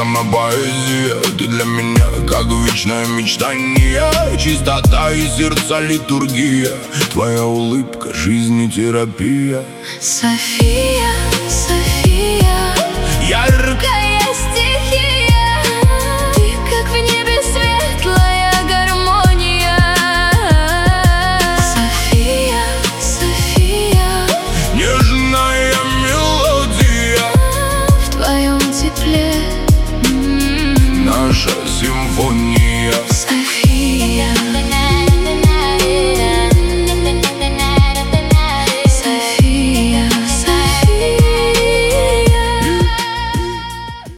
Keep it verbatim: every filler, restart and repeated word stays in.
сама поэзия. Ты для меня как вечное мечтание, чистота и сердца литургия. Твоя улыбка, жизнь и терапия. София, София.